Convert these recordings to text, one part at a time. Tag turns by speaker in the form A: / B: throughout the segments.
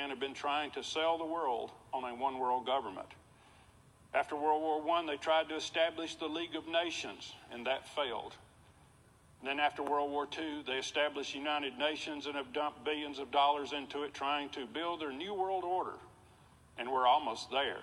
A: men have been trying to sell the world on a one-world government. After World War I, they tried to establish the League of Nations, and that failed. Then after World War II, they established the United Nations and have dumped billions of dollars into it, trying to build their new world order, and we're almost there.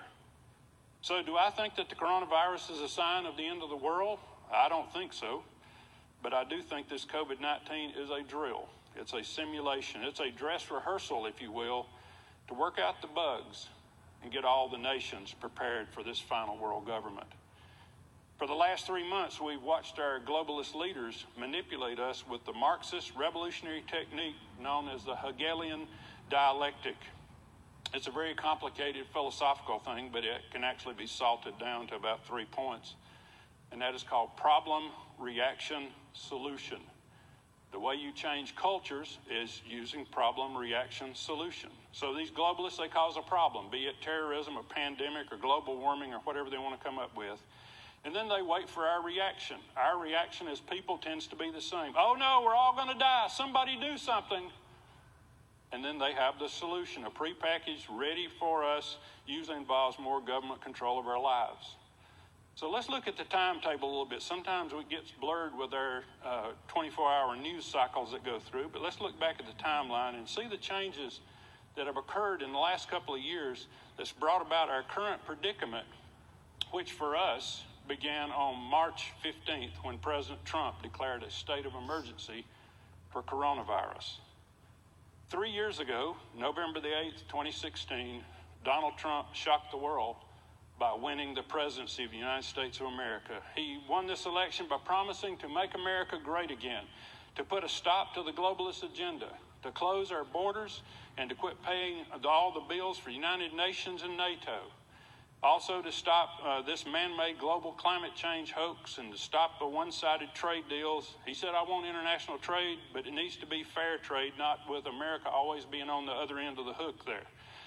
A: So do I think that the coronavirus is a sign of the end of the world? I don't think so, but I do think this COVID-19 is a drill. It's a simulation. It's a dress rehearsal, if you will, to work out the bugs and get all the nations prepared for this final world government. For the last 3 months, we've watched our globalist leaders manipulate us with the Marxist revolutionary technique known as the Hegelian dialectic. It's a very complicated philosophical thing, but it can actually be salted down to about 3 points. And that is called problem, reaction, solution. The way you change cultures is using problem, reaction, solution. So these globalists, they cause a problem, be it terrorism or pandemic or global warming or whatever they want to come up with. And then they wait for our reaction. Our reaction as people tends to be the same. Oh no, we're all going to die. Somebody do something. And then they have the solution, a prepackaged, ready for us, usually involves more government control of our lives. So let's look at the timetable a little bit. Sometimes it gets blurred with our 24-hour news cycles that go through, but let's look back at the timeline and see the changes that have occurred in the last couple of years that's brought about our current predicament, which for us began on March 15th when President Trump declared a state of emergency for coronavirus. 3 years ago, November the 8th, 2016, Donald Trump shocked the world by winning the presidency of the United States of America. He won this election by promising to make America great again, to put a stop to the globalist agenda, to close our borders, and to quit paying all the bills for United Nations and NATO. Also to stop this man-made global climate change hoax and to stop the one-sided trade deals. He said, I want international trade, but it needs to be fair trade, not with America always being on the other end of the hook there.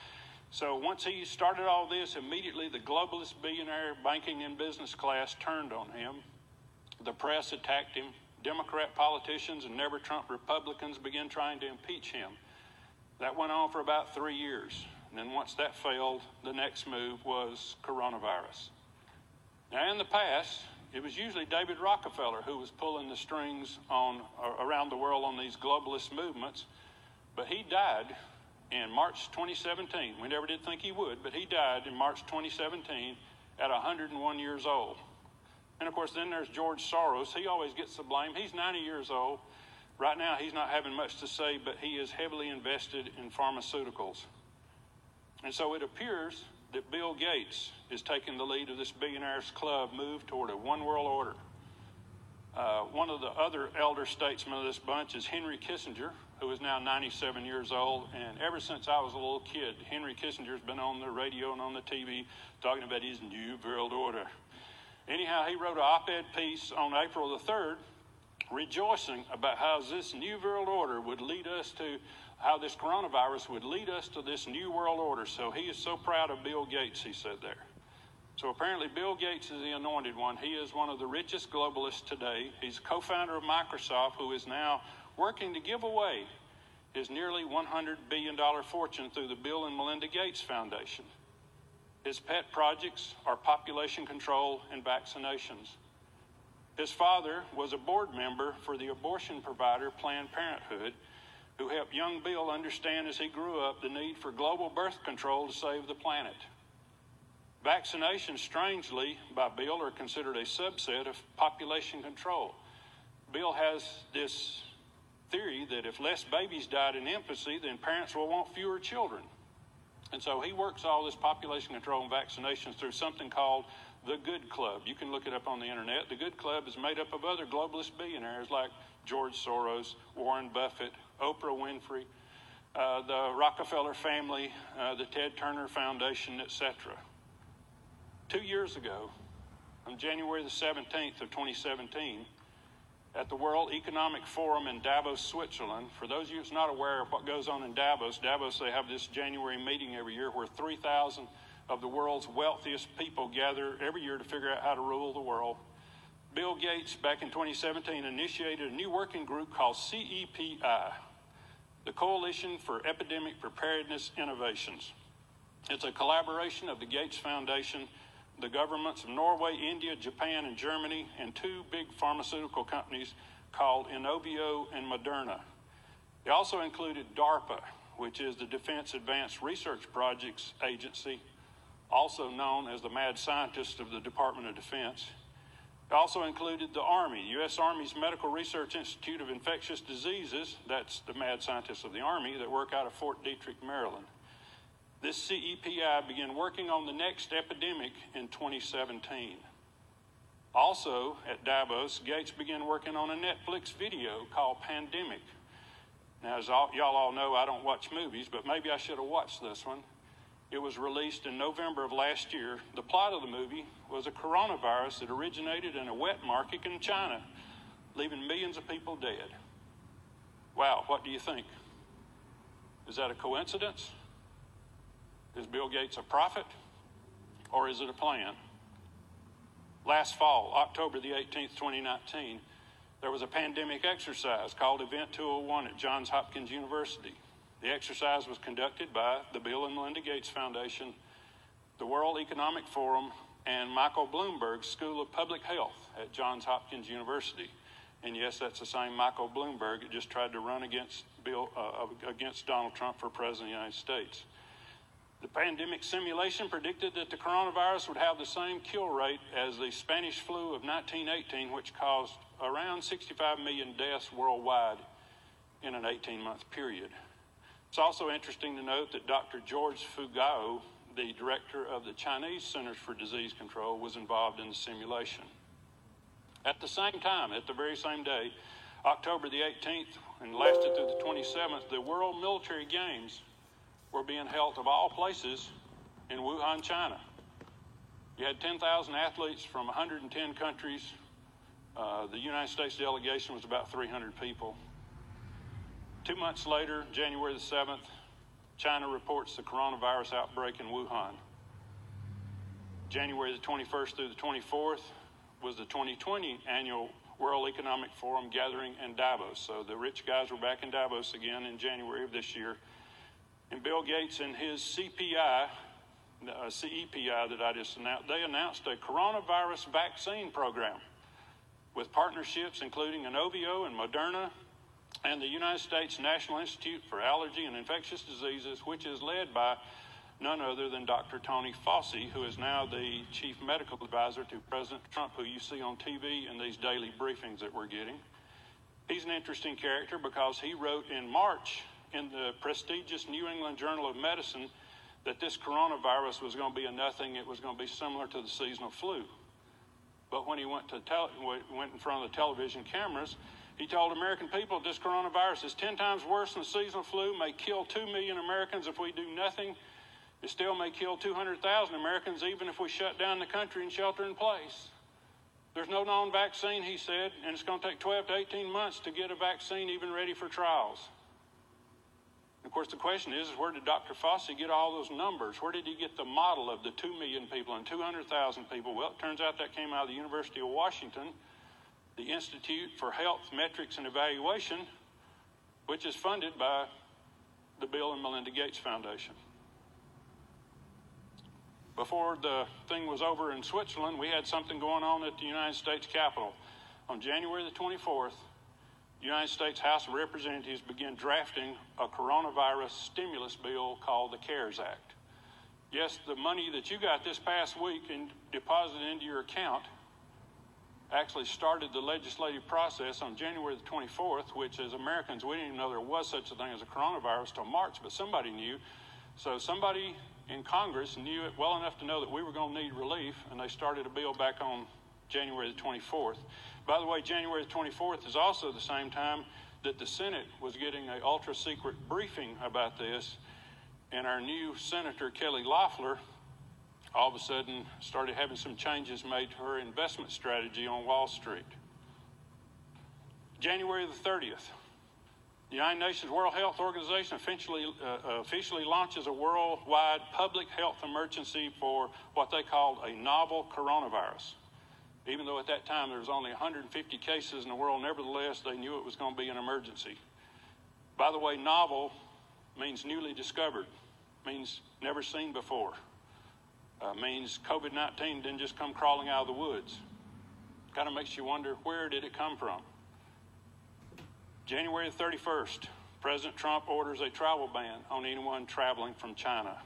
A: So once he started all this, immediately the globalist billionaire banking and business class turned on him. The press attacked him. Democrat politicians and never Trump Republicans began trying to impeach him. That went on for about 3 years. And then once that failed, the next move was coronavirus. Now in the past, it was usually David Rockefeller who was pulling the strings around the world on these globalist movements, but he died in March 2017. We never did think he would, but he died in March 2017 at 101 years old. And of course, then there's George Soros. He always gets the blame. He's 90 years old. Right now, he's not having much to say, but he is heavily invested in pharmaceuticals. And so it appears that Bill Gates is taking the lead of this billionaires club move toward a one world order. One of the other elder statesmen of this bunch is Henry Kissinger, who is now 97 years old. And ever since I was a little kid, Henry Kissinger's been on the radio and on the TV talking about his new world order. Anyhow, he wrote an op-ed piece on April the 3rd, rejoicing about how this new world order would lead us to, how this coronavirus would lead us to this new world order. So he is so proud of Bill Gates, he said there. So apparently Bill Gates is the anointed one. He is one of the richest globalists today. He's co-founder of Microsoft, who is now working to give away his nearly $100 billion fortune through the Bill and Melinda Gates Foundation. His pet projects are population control and vaccinations. His father was a board member for the abortion provider Planned Parenthood, who helped young Bill understand as he grew up the need for global birth control to save the planet. Vaccinations, strangely, by Bill, are considered a subset of population control. Bill has this theory that if less babies died in infancy, then parents will want fewer children. And so he works all this population control and vaccinations through something called the Good Club. You can look it up on the internet. The Good Club is made up of other globalist billionaires like George Soros, Warren Buffett, Oprah Winfrey, the Rockefeller family, the Ted Turner Foundation, etc. 2 years ago, on January the 17th of 2017, at the World Economic Forum in Davos, Switzerland. For those of you who's not aware of what goes on in Davos, they have this January meeting every year where 3,000 of the world's wealthiest people gather every year to figure out how to rule the world. Bill Gates, back in 2017, initiated a new working group called CEPI. the Coalition for Epidemic Preparedness Innovations. It's a collaboration of the Gates Foundation, the governments of Norway, India, Japan, and Germany, and two big pharmaceutical companies called Inovio and Moderna. They also included DARPA, which is the Defense Advanced Research Projects Agency, also known as the mad scientists of the Department of Defense. It also included the Army, U.S. Army's Medical Research Institute of Infectious Diseases, that's the mad scientists of the Army that work out of Fort Detrick, Maryland. This CEPI began working on the next epidemic in 2017. Also, at Davos, Gates began working on a Netflix video called Pandemic. Now, as y'all all know, I don't watch movies, but maybe I should have watched this one. It was released in November of last year. The plot of the movie was a coronavirus that originated in a wet market in China, leaving millions of people dead. Wow, what do you think? Is that a coincidence? Is Bill Gates a prophet? Or is it a plan? Last fall, October the 18th, 2019, there was a pandemic exercise called Event 201 at Johns Hopkins University. The exercise was conducted by the Bill and Melinda Gates Foundation, the World Economic Forum, and Michael Bloomberg's School of Public Health at Johns Hopkins University. And yes, that's the same Michael Bloomberg that just tried to run against Donald Trump for President of the United States. The pandemic simulation predicted that the coronavirus would have the same kill rate as the Spanish flu of 1918, which caused around 65 million deaths worldwide in an 18-month period. It's also interesting to note that Dr. George Fugao, the director of the Chinese Centers for Disease Control, was involved in the simulation. At the same time, at the very same day, October the 18th and lasted through the 27th, the World Military Games were being held of all places in Wuhan, China. You had 10,000 athletes from 110 countries. The United States delegation was about 300 people. 2 months later, January the 7th, China reports the coronavirus outbreak in Wuhan. January the 21st through the 24th was the 2020 annual World Economic Forum gathering in Davos. So the rich guys were back in Davos again in January of this year. And Bill Gates and his CEPI that I just announced, they announced a coronavirus vaccine program with partnerships including Inovio and Moderna and the United States National Institute for Allergy and Infectious Diseases, which is led by none other than Dr. Tony Fauci, who is now the chief medical advisor to President Trump, who you see on TV in these daily briefings that we're getting. He's an interesting character because he wrote in March in the prestigious New England Journal of Medicine that this coronavirus was going to be a nothing. It was going to be similar to the seasonal flu. But when he went in front of the television cameras, he told American people this coronavirus is 10 times worse than the seasonal flu, may kill 2 million Americans if we do nothing. It still may kill 200,000 Americans even if we shut down the country and shelter in place. There's no known vaccine, he said, and it's going to take 12 to 18 months to get a vaccine even ready for trials. Of course, the question is where did Dr. Fauci get all those numbers? Where did he get the model of the 2 million people and 200,000 people? Well, it turns out that came out of the University of Washington, the Institute for Health Metrics and Evaluation, which is funded by the Bill and Melinda Gates Foundation. Before the thing was over in Switzerland, we had something going on at the United States Capitol. On January the 24th, the United States House of Representatives began drafting a coronavirus stimulus bill called the CARES Act. Yes, the money that you got this past week and deposited into your account actually started the legislative process on January the 24th, which as Americans, we didn't even know there was such a thing as a coronavirus till March, but somebody knew. So somebody in Congress knew it well enough to know that we were going to need relief, and they started a bill back on January the 24th. By the way, January the 24th is also the same time that the Senate was getting an ultra-secret briefing about this, and our new Senator Kelly Loeffler all of a sudden started having some changes made to her investment strategy on Wall Street. January the 30th, the United Nations World Health Organization officially launches a worldwide public health emergency for what they called a novel coronavirus. Even though at that time there was only 150 cases in the world, nevertheless, they knew it was going to be an emergency. By the way, novel means newly discovered, means never seen before, means COVID-19 didn't just come crawling out of the woods. Kind of makes you wonder, where did it come from? January 31st, President Trump orders a travel ban on anyone traveling from China.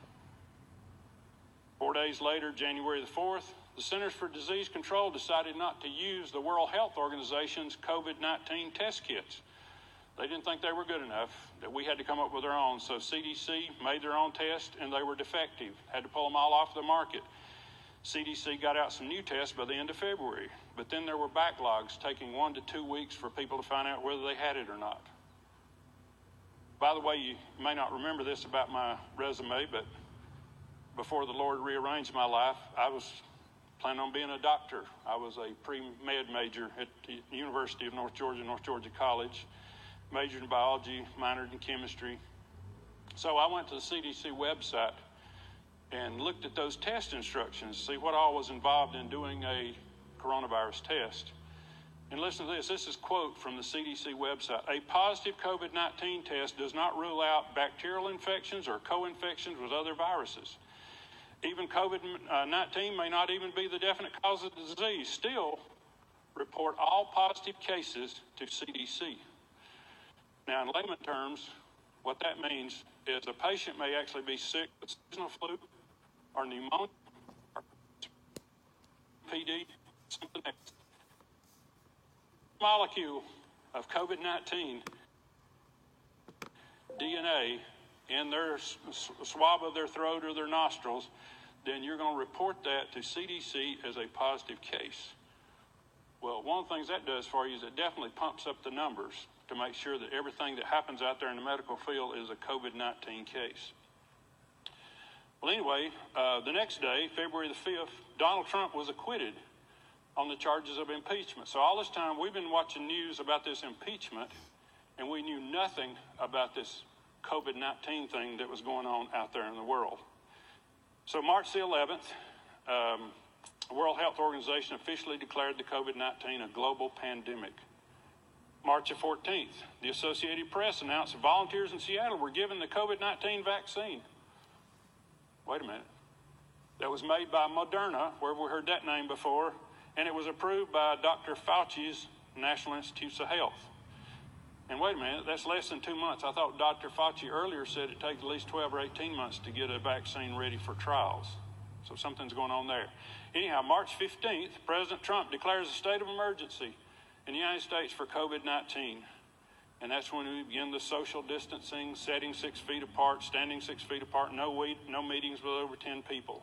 A: 4 days later, January the 4th, the Centers for Disease Control decided not to use the World Health Organization's COVID-19 test kits. They didn't think they were good enough, that we had to come up with our own. So CDC made their own test, and they were defective. Had to pull them all off the market. CDC got out some new tests by the end of February, but then there were backlogs taking 1 to 2 weeks for people to find out whether they had it or not. By the way, you may not remember this about my resume, but before the Lord rearranged my life, I was planning on being a doctor. I was a pre-med major at the University of North Georgia College, majored in biology, minored in chemistry. So I went to the CDC website and looked at those test instructions to see what all was involved in doing a coronavirus test. And listen to this. This is a quote from the CDC website. A positive COVID-19 test does not rule out bacterial infections or co-infections with other viruses. Even COVID-19 may not even be the definite cause of the disease. Still, report all positive cases to CDC. Now, in layman terms, what that means is a patient may actually be sick with seasonal flu or pneumonia or PD, something else. Molecule of COVID-19 DNA in their swab of their throat or their nostrils, then you're going to report that to CDC as a positive case. Well, one of the things that does for you is it definitely pumps up the numbers to make sure that everything that happens out there in the medical field is a COVID-19 case. Well, anyway, the next day, February the 5th, Donald Trump was acquitted on the charges of impeachment. So all this time, we've been watching news about this impeachment, and we knew nothing about this COVID-19 thing that was going on out there in the world. So March the 11th, the World Health Organization officially declared the COVID-19 a global pandemic. March the 14th, the Associated Press announced that volunteers in Seattle were given the COVID-19 vaccine. Wait a minute. That was made by Moderna, where we heard that name before, and it was approved by Dr. Fauci's National Institutes of Health. And wait a minute, that's less than 2 months. I thought Dr. Fauci earlier said it takes at least 12 or 18 months to get a vaccine ready for trials. So something's going on there. Anyhow, March 15th, President Trump declares a state of emergency in the United States for COVID-19. And that's when we begin the social distancing, setting 6 feet apart, standing 6 feet apart, no meetings with over 10 people.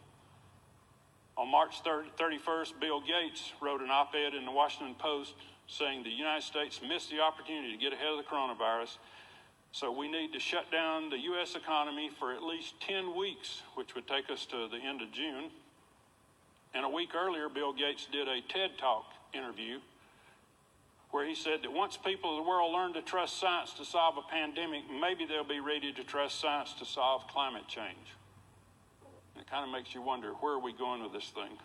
A: On March 31st, Bill Gates wrote an op-ed in the Washington Post saying the United States missed the opportunity to get ahead of the coronavirus, so we need to shut down the U.S. economy for at least 10 weeks, which would take us to the end of June. And a week earlier, Bill Gates did a TED Talk interview where he said that once people of the world learn to trust science to solve a pandemic, maybe they'll be ready to trust science to solve climate change. And it kind of makes you wonder, where are we going with this thing?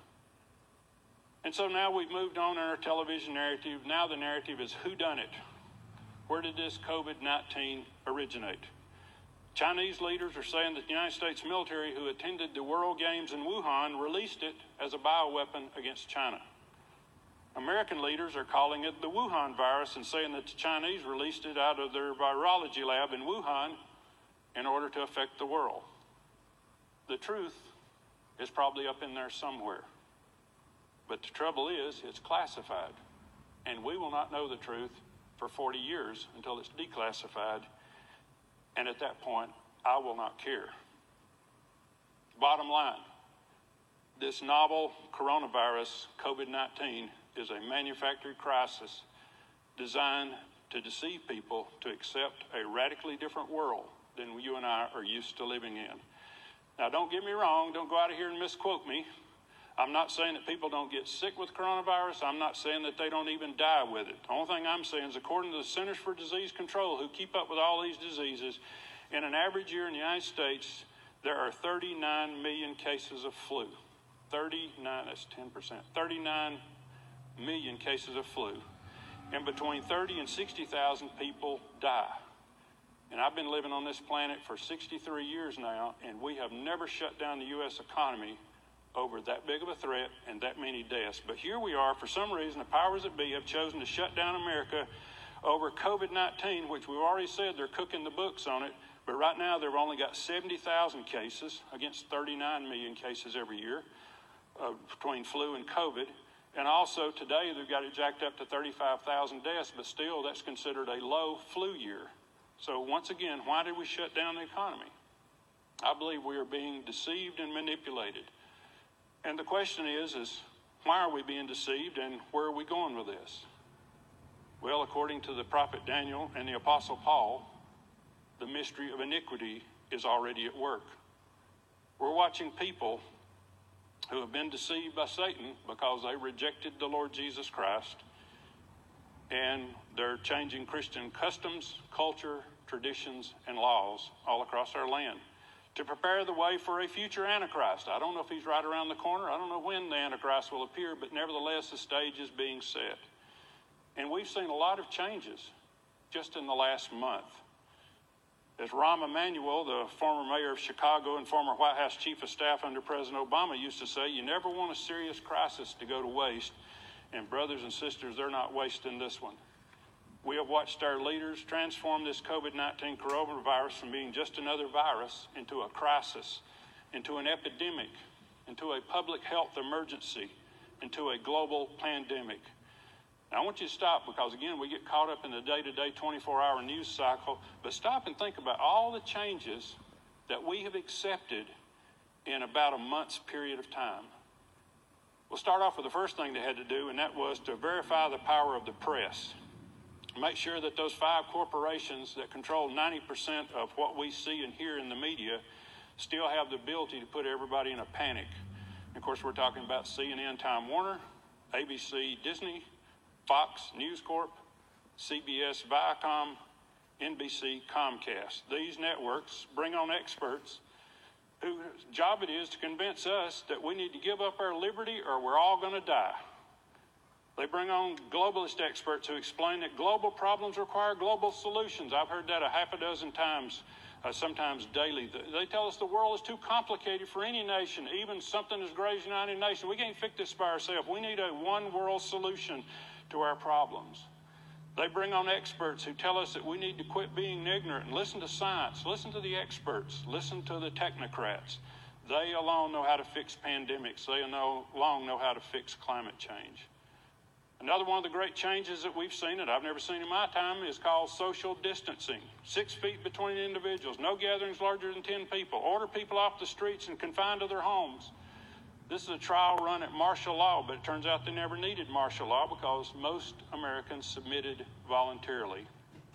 A: And so now we've moved on in our television narrative. Now the narrative is whodunit. Where did this COVID-19 originate? Chinese leaders are saying that the United States military who attended the World Games in Wuhan released it as a bioweapon against China. American leaders are calling it the Wuhan virus and saying that the Chinese released it out of their virology lab in Wuhan in order to affect the world. The truth is probably up in there somewhere. But the trouble is, it's classified. And we will not know the truth for 40 years until it's declassified. And at that point, I will not care. Bottom line, this novel coronavirus, COVID-19, is a manufactured crisis designed to deceive people to accept a radically different world than you and I are used to living in. Now, don't get me wrong. Don't go out of here and misquote me. I'm not saying that people don't get sick with coronavirus. I'm not saying that they don't even die with it. The only thing I'm saying is, according to the Centers for Disease Control, who keep up with all these diseases, in an average year in the United States, there are 39 million cases of flu. 39, that's 10%. 39 million cases of flu. And between 30 and 60,000 people die. And I've been living on this planet for 63 years now, and we have never shut down the U.S. economy over that big of a threat and that many deaths. But here we are, for some reason, the powers that be have chosen to shut down America over COVID-19, which we've already said they're cooking the books on it. But right now, they've only got 70,000 cases against 39 million cases every year between flu and COVID. And also today, they've got it jacked up to 35,000 deaths, but still that's considered a low flu year. So once again, why did we shut down the economy? I believe we are being deceived and manipulated. And the question is why are we being deceived and where are we going with this? Well, according to the prophet Daniel and the apostle Paul, the mystery of iniquity is already at work. We're watching people who have been deceived by Satan because they rejected the Lord Jesus Christ, and they're changing Christian customs, culture, traditions, and laws all across our land to prepare the way for a future Antichrist. I don't know if he's right around the corner. I don't know when the Antichrist will appear, but nevertheless, the stage is being set. And we've seen a lot of changes just in the last month. As Rahm Emanuel, the former mayor of Chicago and former White House chief of staff under President Obama, used to say, you never want a serious crisis to go to waste. And brothers and sisters, they're not wasting this one. We have watched our leaders transform this COVID-19 coronavirus from being just another virus into a crisis, into an epidemic, into a public health emergency, into a global pandemic. Now, I want you to stop because, again, we get caught up in the day-to-day 24-hour news cycle, but stop and think about all the changes that we have accepted in about a month's period of time. We'll start off with the first thing they had to do, and that was to verify the power of the press. Make sure that those 5 corporations that control 90% of what we see and hear in the media still have the ability to put everybody in a panic. And of course, we're talking about CNN, Time Warner, ABC, Disney, Fox, News Corp, CBS, Viacom, NBC, Comcast. These networks bring on experts whose job it is to convince us that we need to give up our liberty or we're all going to die. They bring on globalist experts who explain that global problems require global solutions. I've heard that a half a dozen times, sometimes daily. They tell us the world is too complicated for any nation, even something as great as the United Nations. We can't fix this by ourselves. We need a one-world solution to our problems. They bring on experts who tell us that we need to quit being ignorant and listen to science, listen to the experts, listen to the technocrats. They alone know how to fix pandemics. They alone know how to fix climate change. Another one of the great changes that we've seen, that I've never seen in my time, is called social distancing. 6 feet between individuals, no gatherings larger than 10 people, order people off the streets and confined to their homes. This is a trial run at martial law, but it turns out they never needed martial law because most Americans submitted voluntarily.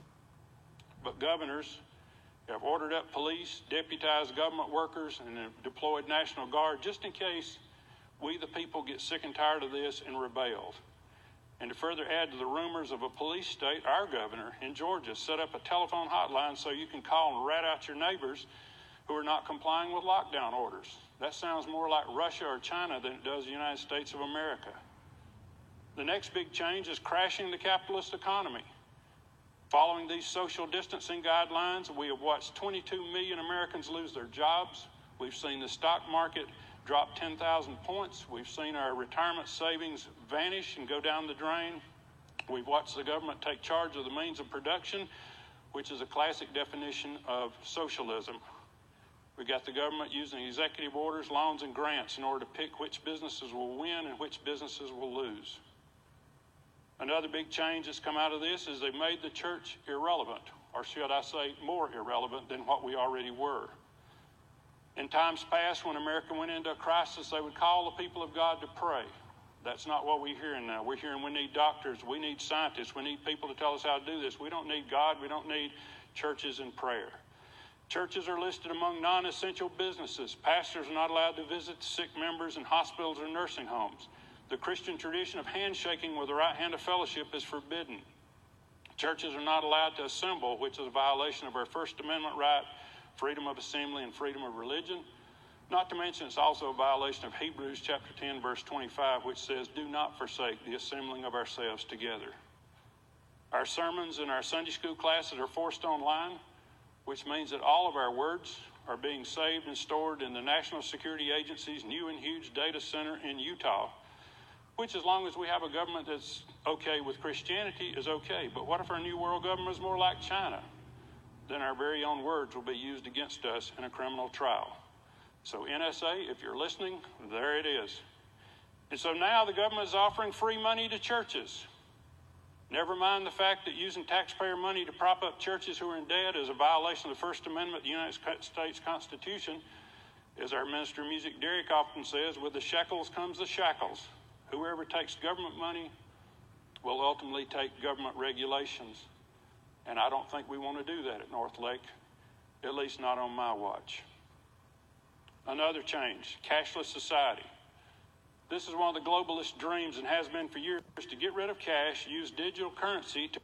A: But governors have ordered up police, deputized government workers, and have deployed National Guard just in case we, the people, get sick and tired of this and rebelled. And to further add to the rumors of a police state, our governor in Georgia set up a telephone hotline so you can call and rat out your neighbors who are not complying with lockdown orders. That sounds more like Russia or China than it does the United States of America. The next big change is crashing the capitalist economy. Following these social distancing guidelines, we have watched 22 million Americans lose their jobs. We've seen the stock market drop 10,000 points. We've seen our retirement savings vanish and go down the drain. We've watched the government take charge of the means of production, which is a classic definition of socialism. We got the government using executive orders, loans, and grants in order to pick which businesses will win and which businesses will lose. Another big change that's come out of this is they've made the church irrelevant, or should I say more irrelevant than what we already were. In times past, when America went into a crisis, they would call the people of God to pray. That's not what we're hearing now. We're hearing we need doctors, we need scientists, we need people to tell us how to do this. We don't need God, we don't need churches and prayer. Churches are listed among non-essential businesses. Pastors are not allowed to visit sick members in hospitals or nursing homes. The Christian tradition of handshaking with the right hand of fellowship is forbidden. Churches are not allowed to assemble, which is a violation of our First Amendment right, freedom of assembly and freedom of religion. Not to mention it's also a violation of Hebrews chapter 10, verse 25, which says, do not forsake the assembling of ourselves together. Our sermons and our Sunday school classes are forced online. which means that all of our words are being saved and stored in the National Security Agency's new and huge data center in Utah, which, as long as we have a government that's okay with Christianity, is okay. But what if our new world government is more like China? Then our very own words will be used against us in a criminal trial. So NSA, if you're listening, there it is. And so now the government is offering free money to churches. Never mind the fact that using taxpayer money to prop up churches who are in debt is a violation of the First Amendment of the United States Constitution. As our Minister of Music, Derek, often says, with the shekels comes the shackles. Whoever takes government money will ultimately take government regulations. And I don't think we want to do that at North Lake, at least not on my watch. Another change, cashless society. This is one of the globalist dreams and has been for years to get rid of cash, use digital currency to